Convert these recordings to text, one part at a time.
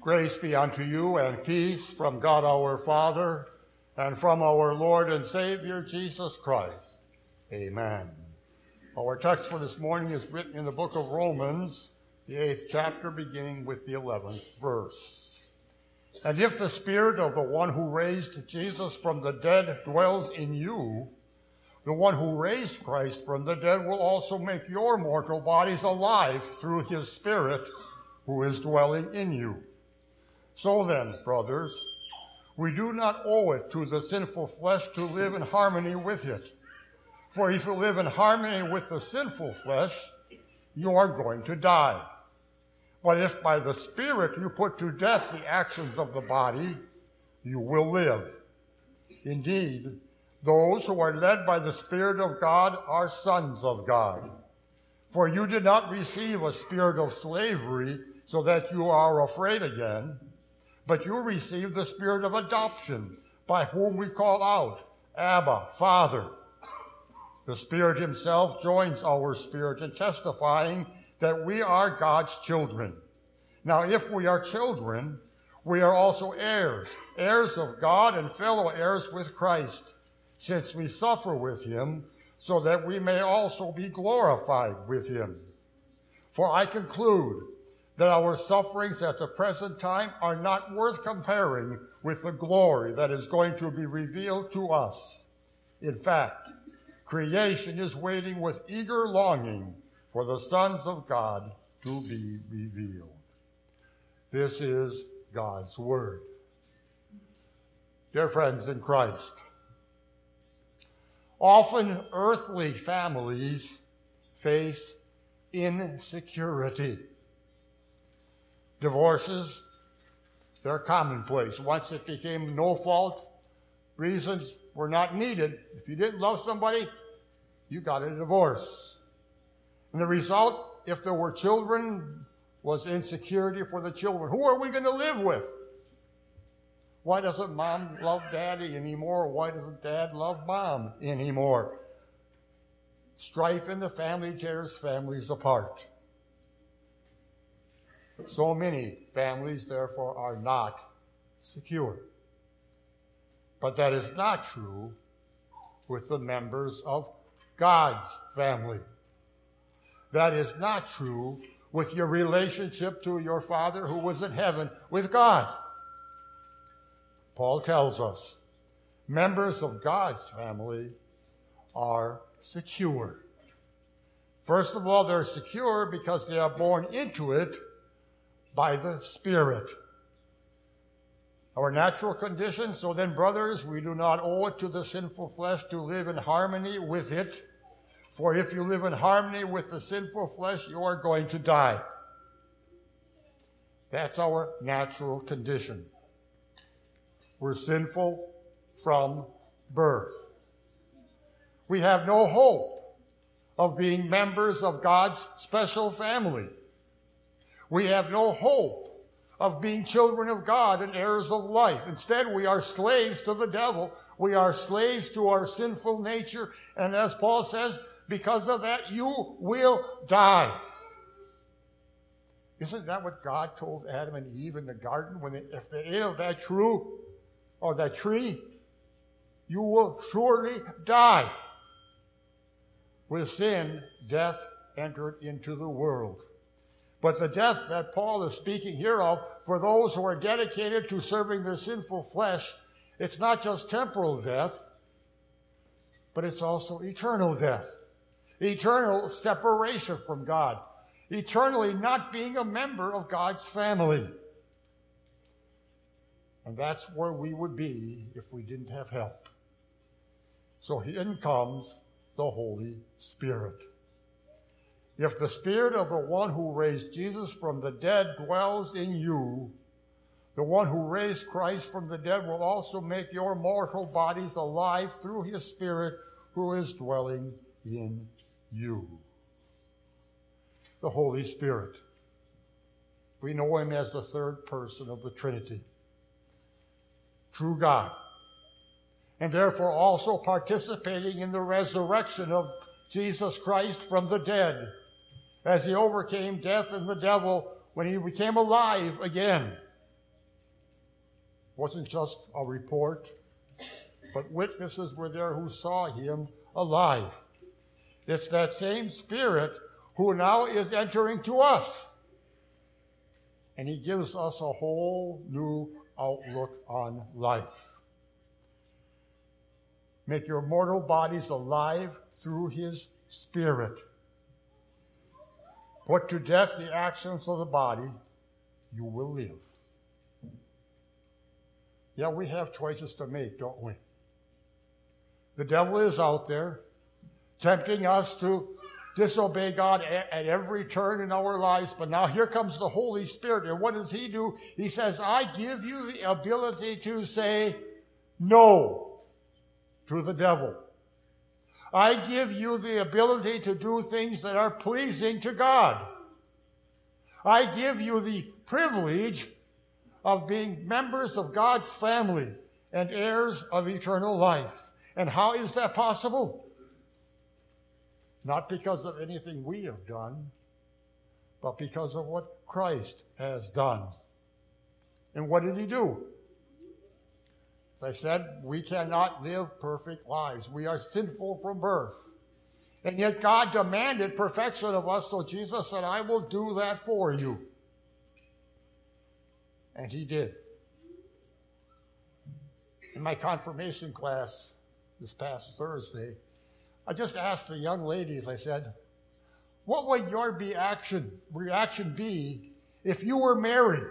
Grace be unto you and peace from God our Father and from our Lord and Savior Jesus Christ. Amen. Our text for this morning is written in the book of Romans, the 8th chapter, beginning with the 11th verse. And if the Spirit of the one who raised Jesus from the dead dwells in you, the one who raised Christ from the dead will also make your mortal bodies alive through his Spirit who is dwelling in you. So then, brothers, we do not owe it to the sinful flesh to live in harmony with it. For if you live in harmony with the sinful flesh, you are going to die. But if by the Spirit you put to death the actions of the body, you will live. Indeed, those who are led by the Spirit of God are sons of God. For you did not receive a spirit of slavery so that you are afraid again, but you received the Spirit of adoption, by whom we call out, Abba, Father. The Spirit himself joins our spirit in testifying that we are God's children. Now, if we are children, we are also heirs, heirs of God and fellow heirs with Christ, since we suffer with him, so that we may also be glorified with him. For I conclude that our sufferings at the present time are not worth comparing with the glory that is going to be revealed to us. In fact, creation is waiting with eager longing for the sons of God to be revealed. This is God's word. Dear friends in Christ, often earthly families face insecurity. Divorces, they're commonplace. Once it became no-fault, reasons were not needed. If you didn't love somebody, you got a divorce. And the result, if there were children, was insecurity for the children. Who are we going to live with? Why doesn't mom love daddy anymore? Why doesn't dad love mom anymore? Strife in the family tears families apart. So many families, therefore, are not secure. But that is not true with the members of God's family. That is not true with your relationship to your Father who was in heaven with God. Paul tells us members of God's family are secure. First of all, they're secure because they are born into it by the Spirit. Our natural condition, so then, brothers, we do not owe it to the sinful flesh to live in harmony with it. For if you live in harmony with the sinful flesh, you are going to die. That's our natural condition. We're sinful from birth. We have no hope of being members of God's special family. We have no hope of being children of God and heirs of life. Instead, we are slaves to the devil. We are slaves to our sinful nature. And as Paul says, because of that, you will die. Isn't that what God told Adam and Eve in the garden? If they ate of that tree, you will surely die. With sin, death entered into the world. But the death that Paul is speaking here of, for those who are dedicated to serving their sinful flesh, it's not just temporal death, but it's also eternal death. Eternal separation from God. Eternally not being a member of God's family. And that's where we would be if we didn't have help. So in comes the Holy Spirit. If the Spirit of the one who raised Jesus from the dead dwells in you, the one who raised Christ from the dead will also make your mortal bodies alive through his Spirit who is dwelling in you. The Holy Spirit. We know him as the third person of the Trinity. True God. And therefore also participating in the resurrection of Jesus Christ from the dead, as he overcame death and the devil when he became alive again. wasn't just a report, but witnesses were there who saw him alive. It's that same Spirit who now is entering to us. And he gives us a whole new outlook on life. Make your mortal bodies alive through his Spirit. Put to death the actions of the body, you will live. Yeah, we have choices to make, don't we? The devil is out there, tempting us to disobey God at every turn in our lives. But now here comes the Holy Spirit. And what does he do? He says, I give you the ability to say no to the devil. I give you the ability to do things that are pleasing to God. I give you the privilege of being members of God's family and heirs of eternal life. And how is that possible? Not because of anything we have done, but because of what Christ has done. And what did he do? As I said, we cannot live perfect lives. We are sinful from birth. And yet God demanded perfection of us, so Jesus said, I will do that for you. And he did. In my confirmation class this past Thursday, I just asked the young ladies, I said, what would your reaction be if you were married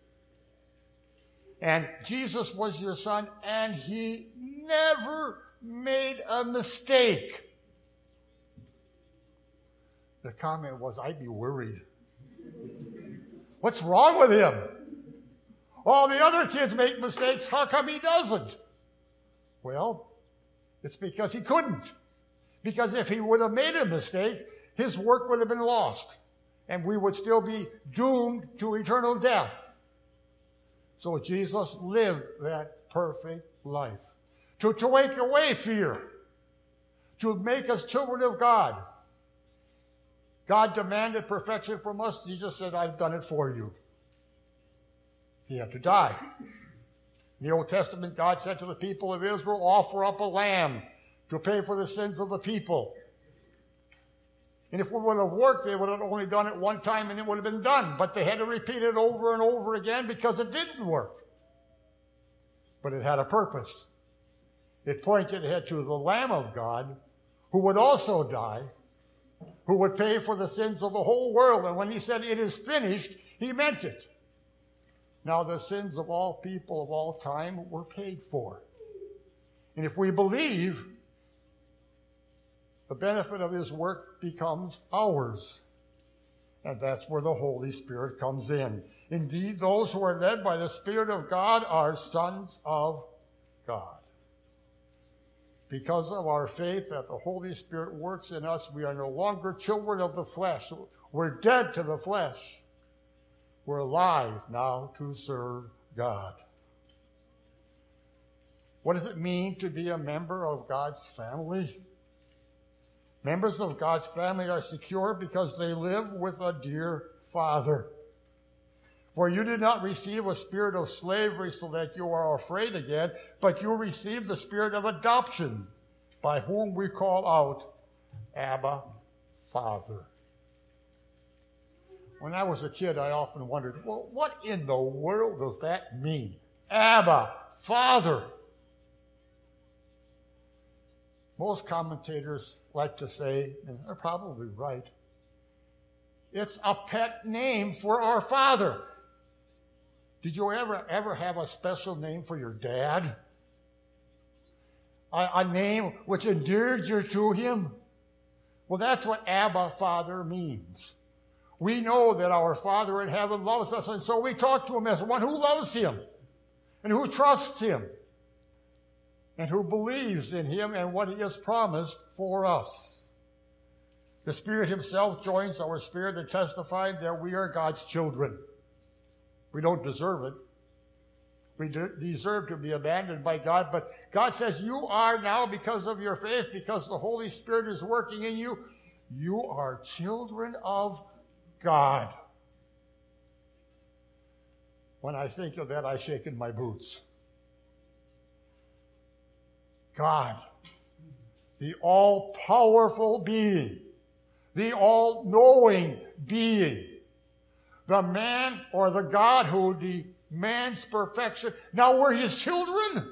and Jesus was your son and he never made a mistake? The comment was, I'd be worried. What's wrong with him? All the other kids make mistakes. How come he doesn't? Well, it's because he couldn't. Because if he would have made a mistake, his work would have been lost, and we would still be doomed to eternal death. So Jesus lived that perfect life to take away fear, to make us children of God. God demanded perfection from us. Jesus said, I've done it for you. He had to die. In the Old Testament, God said to the people of Israel, offer up a lamb to pay for the sins of the people. And if it would have worked, they would have only done it one time and it would have been done. But they had to repeat it over and over again because it didn't work. But it had a purpose. It pointed ahead to the Lamb of God, who would also die, who would pay for the sins of the whole world. And when he said, it is finished, he meant it. Now the sins of all people of all time were paid for. And if we believe, the benefit of his work becomes ours. And that's where the Holy Spirit comes in. Indeed, those who are led by the Spirit of God are sons of God. Because of our faith that the Holy Spirit works in us, we are no longer children of the flesh. We're dead to the flesh. We're alive now to serve God. What does it mean to be a member of God's family? Members of God's family are secure because they live with a dear Father. For you did not receive a spirit of slavery so that you are afraid again, but you received the spirit of adoption, by whom we call out, Abba, Father. When I was a kid, I often wondered, well, what in the world does that mean? Abba, Father. Most commentators like to say, and they're probably right, it's a pet name for our Father. Did you ever have a special name for your dad? A name which endeared you to him? Well, that's what Abba, Father means. We know that our Father in heaven loves us, and so we talk to him as one who loves him and who trusts him and who believes in him and what he has promised for us. The Spirit himself joins our spirit in testifying that we are God's children. We don't deserve it. We deserve to be abandoned by God, but God says you are now, because of your faith, because the Holy Spirit is working in you, you are children of God. When I think of that, I shake in my boots. God, the all-powerful being, the all-knowing being, the man or the God who demands perfection. Now we're his children.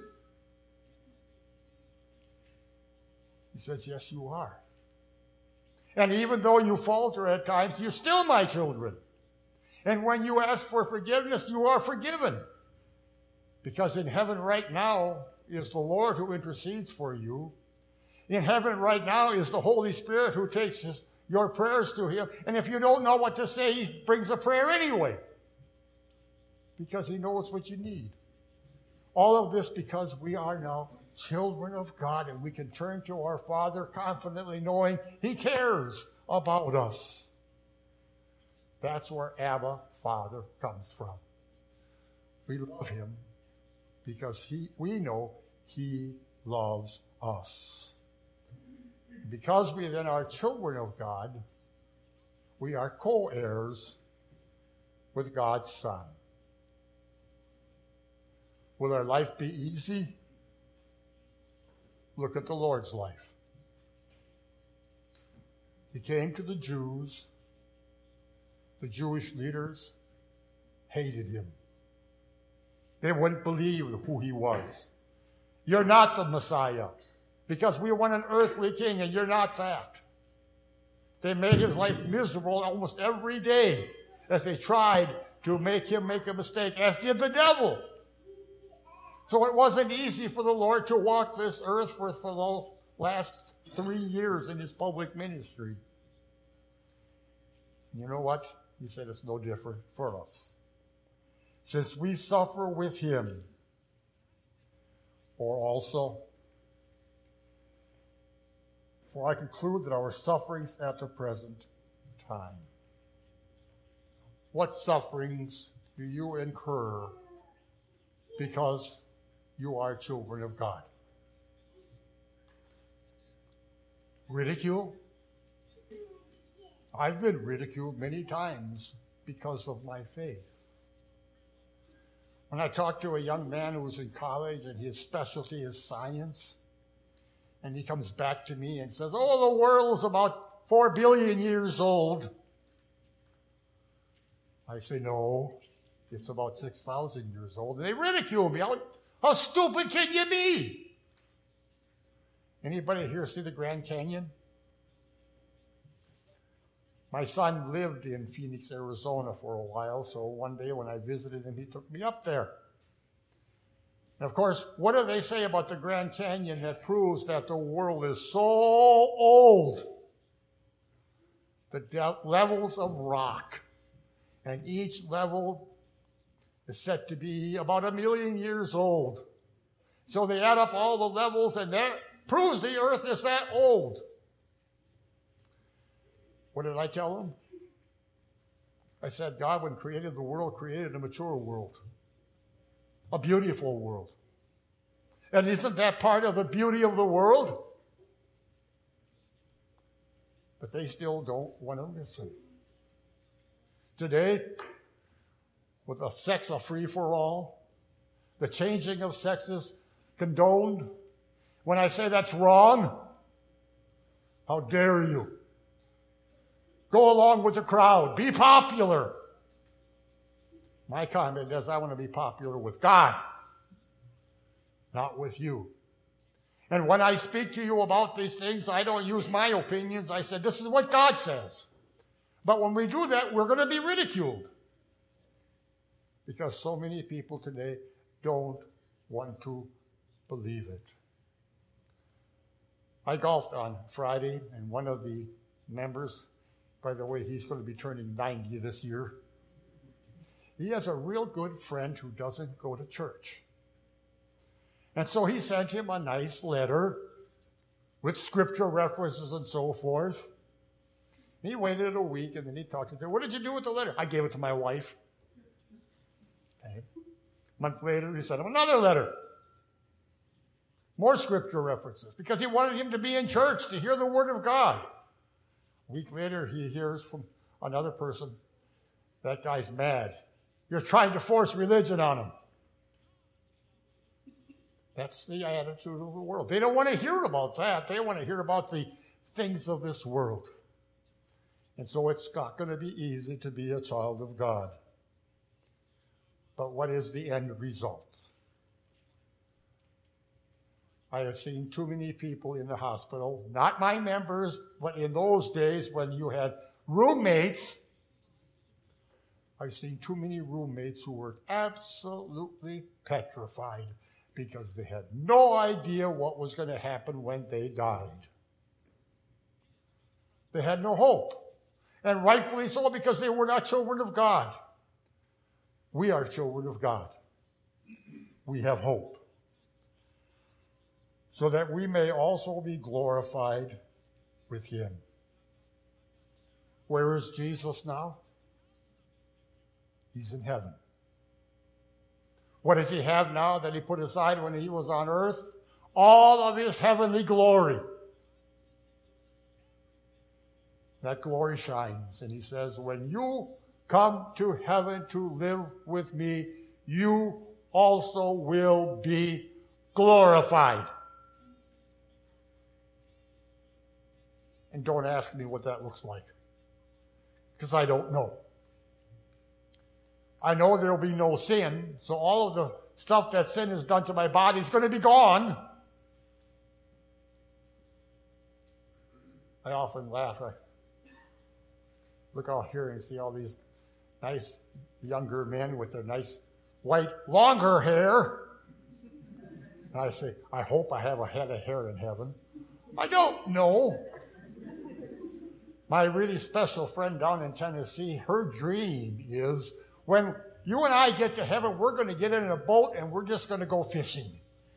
He says, yes, you are. And even though you falter at times, you're still my children. And when you ask for forgiveness, you are forgiven. Because in heaven right now is the Lord who intercedes for you. In heaven right now is the Holy Spirit who takes your prayers to him. And if you don't know what to say, he brings a prayer anyway. Because he knows what you need. All of this because we are now children of God, and we can turn to our Father confidently knowing he cares about us. That's where Abba, Father, comes from. We love him because we know he loves us. Because we then are children of God, we are co-heirs with God's Son. Will our life be easy? Look at the Lord's life. He came to the Jews. The Jewish leaders hated him. They wouldn't believe who he was. You're not the Messiah, because we want an earthly king, and you're not that. They made his life miserable almost every day as they tried to make him make a mistake, as did the devil. So it wasn't easy for the Lord to walk this earth for the last 3 years in his public ministry. You know what? He said it's no different for us. Since we suffer with him, for I conclude that our sufferings at the present time. What sufferings do you incur because you are children of God? Ridicule? I've been ridiculed many times because of my faith. When I talked to a young man who was in college and his specialty is science, and he comes back to me and says, oh, the world is about 4 billion years old. I say, no, it's about 6,000 years old. And they ridicule me. How stupid can you be? Anybody here see the Grand Canyon? My son lived in Phoenix, Arizona for a while, so one day when I visited him, he took me up there. And of course, what do they say about the Grand Canyon that proves that the world is so old? The levels of rock. And each level is said to be about 1 million years old. So they add up all the levels, and that proves the earth is that old. What did I tell them? I said, God, when created the world, created a mature world. A beautiful world. And isn't that part of the beauty of the world? But they still don't want to listen. Today, with the sex a free-for-all, the changing of sexes condoned, when I say that's wrong, how dare you? Go along with the crowd. Be popular. My comment is I want to be popular with God, not with you. And when I speak to you about these things, I don't use my opinions. I said, this is what God says. But when we do that, we're going to be ridiculed. Because so many people today don't want to believe it. I golfed on Friday, and one of the members, by the way, he's going to be turning 90 this year. He has a real good friend who doesn't go to church. And so he sent him a nice letter with scripture references and so forth. He waited a week, and then he talked to him. What did you do with the letter? I gave it to my wife. Okay. A month later, he sent him another letter. More scripture references, because he wanted him to be in church to hear the word of God. A week later, he hears from another person, that guy's mad. You're trying to force religion on him. That's the attitude of the world. They don't want to hear about that. They want to hear about the things of this world. And so it's not going to be easy to be a child of God. But what is the end result? I have seen too many people in the hospital, not my members, but in those days when you had roommates, I've seen too many roommates who were absolutely petrified because they had no idea what was going to happen when they died. They had no hope. And rightfully so, because they were not children of God. We are children of God. We have hope. So that we may also be glorified with him. Where is Jesus now? He's in heaven. What does he have now that he put aside when he was on earth? All of his heavenly glory. That glory shines. And he says, when you come to heaven to live with me, you also will be glorified. And don't ask me what that looks like, because I don't know. I know there will be no sin, so all of the stuff that sin has done to my body is going to be gone. I often laugh. I look out here and see all these nice younger men with their nice white, longer hair. And I say, I hope I have a head of hair in heaven. I don't know. My really special friend down in Tennessee, her dream is when you and I get to heaven, we're going to get in a boat and we're just going to go fishing.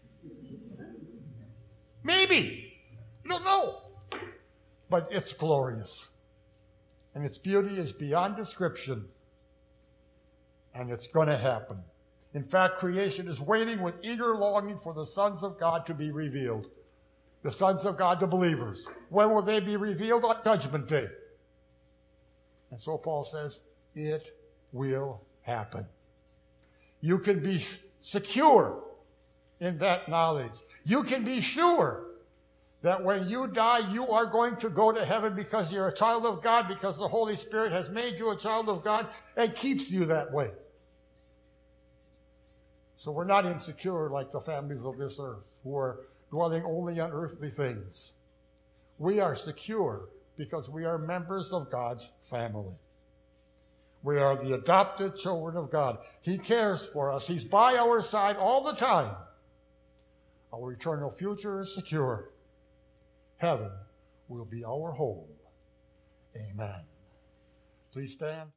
Maybe. I don't know. But it's glorious. And its beauty is beyond description. And it's going to happen. In fact, creation is waiting with eager longing for the sons of God to be revealed. The sons of God, the believers. When will they be revealed? On Judgment Day. And so Paul says, it will happen. You can be secure in that knowledge. You can be sure that when you die, you are going to go to heaven because you're a child of God, because the Holy Spirit has made you a child of God and keeps you that way. So we're not insecure like the families of this earth who are dwelling only on earthly things. We are secure because we are members of God's family. We are the adopted children of God. He cares for us. He's by our side all the time. Our eternal future is secure. Heaven will be our home. Amen. Please stand.